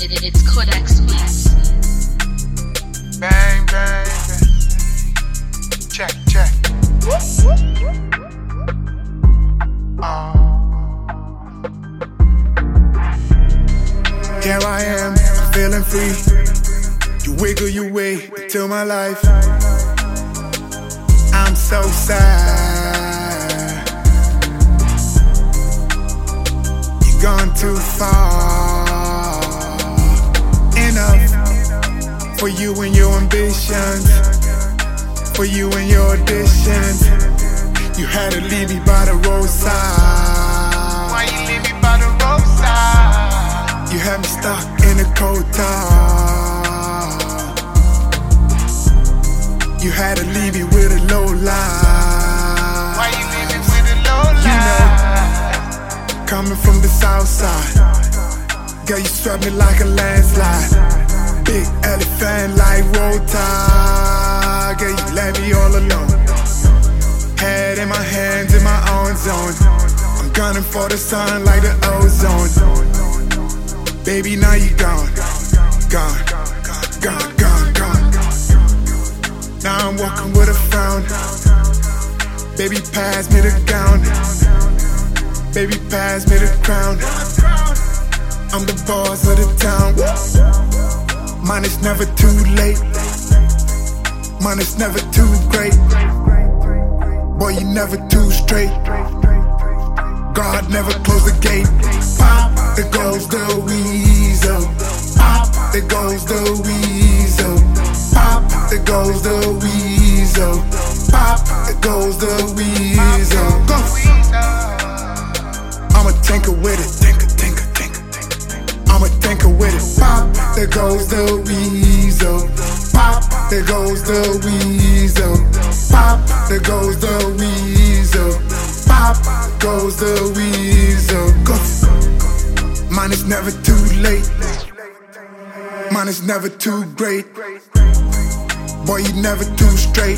It's Codex Beats. Bang, bang, bang. Check, check. Here I am, feeling free. You wiggle your way to my life. I'm so sad. You've gone too far. Enough for you and your ambitions, for you and your additions. You had to leave me by the roadside. Why you leave me by the roadside? You had me stuck in a cold tub. You had to leave me with a low line. Why you leave me with a low line? You know, coming from the south side, girl, you swept me like a landslide. Big elephant like roll tide. Girl, you left me all alone. Head in my hands in my own zone. I'm gunning for the sun like the ozone. Baby, now you gone. Gone, gone, gone, gone. Now I'm walking with a frown. Baby, pass me the gown. Baby, pass me the crown. I'm the boss of the town. Mine is never too late. Mine is never too great. Boy, you never too straight. God never closed the gate. Pop, there goes the weasel. Pop, there goes the weasel. Pop, there goes the weasel. Pop, there goes the weasel. Go. I'm a tinker with it. Tinker, tinker, tinker, tinker. I'm a tinker with it. Pop, there goes the weasel. Pop, there goes the weasel. Pop, there goes the weasel. Pop, goes the weasel. Go. Mine is never too late. Mine is never too great. Boy, you never too straight.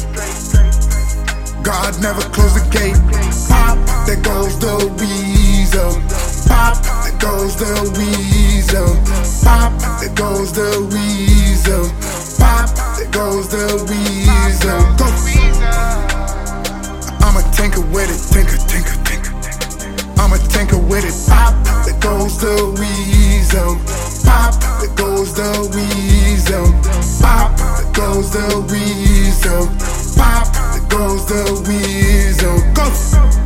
God never closed the gate. Pop, there goes the weasel. Pop, there goes the weasel. Pop, there goes the weasel. Pop, there goes the weasel. Go. I'm a tinker with it. Tinker, tinker, tinker, tinker. I'm a tinker with it. Pop, there goes the weasel. Pop, there goes the weasel. Pop, there goes the weasel. Pop, there goes the weasel. Go.